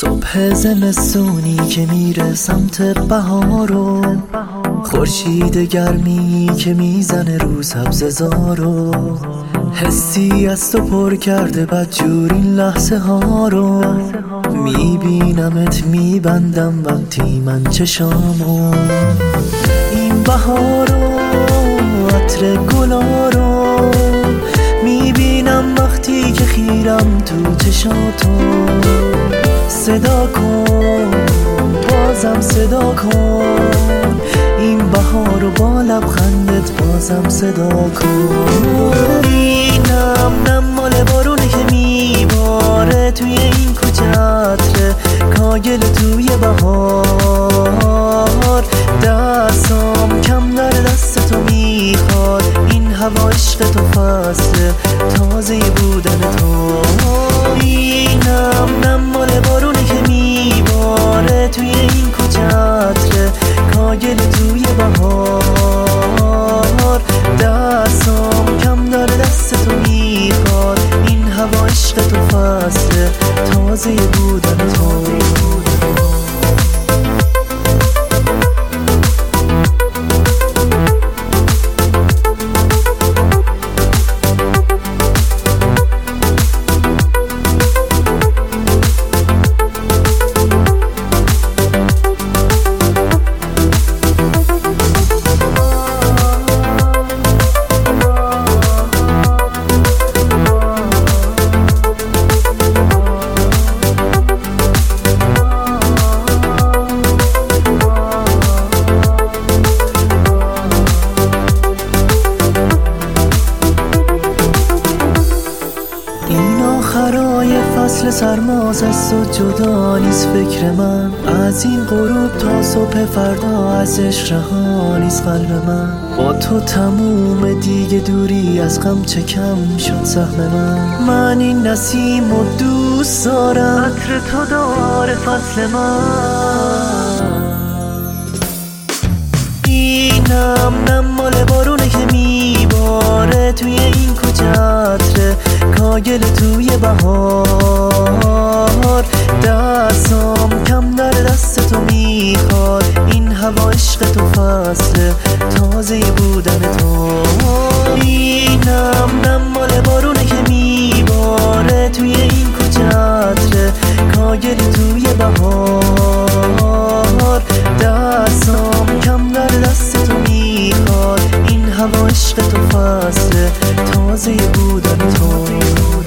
صبح زمستونی که میره سمت بهارو، خورشید گرمی که میزنه رو سبززارو، حسی از تو پر کرده بدجور این لحظه ها رو. میبینمت میبندم وقتی من چشامو، این بهارو عطر گلا رو میبینم وقتی که خیرم تو چشاتو. صدا کن بازم صدا کن، این بهار رو با لبخندت بازم صدا کن. اینم نم مال بارونه که میباره توی این کوچه عطر کاگل توی بهار. دستام کم داره دست تو میخواد، این هوا عشق تو فصل تازه بودن تو. اینم نم مال بارونه که میباره توی این کوچه عطر کاگل توی بهار. دستام کم داره دست تو میخواد، این هوا عشق تو فصل تازه بودن تو. آخرای فصل سرماز است و جدا نیست فکر من، از این غروب تا صبح فردا از عشق رها نیست قلب من. با تو تموم دیگه دوری از غم چه کم شد سهم من این نسیم و دوست دارم، عطر تو داره فصل من. اینم نم مال بارونه که میباره توی این کوچه عطر کاگل توی بهار. دستام کم داره دست تو میخواد، این هوا عشق تو فصل تازه بودن تو. اینم نم مال بارونه که میباره توی این کوچه عطر کاگل توی بهار. دستام کم داره دست تو میخواد، این هوا عشق تو فصل تازه بودن تو.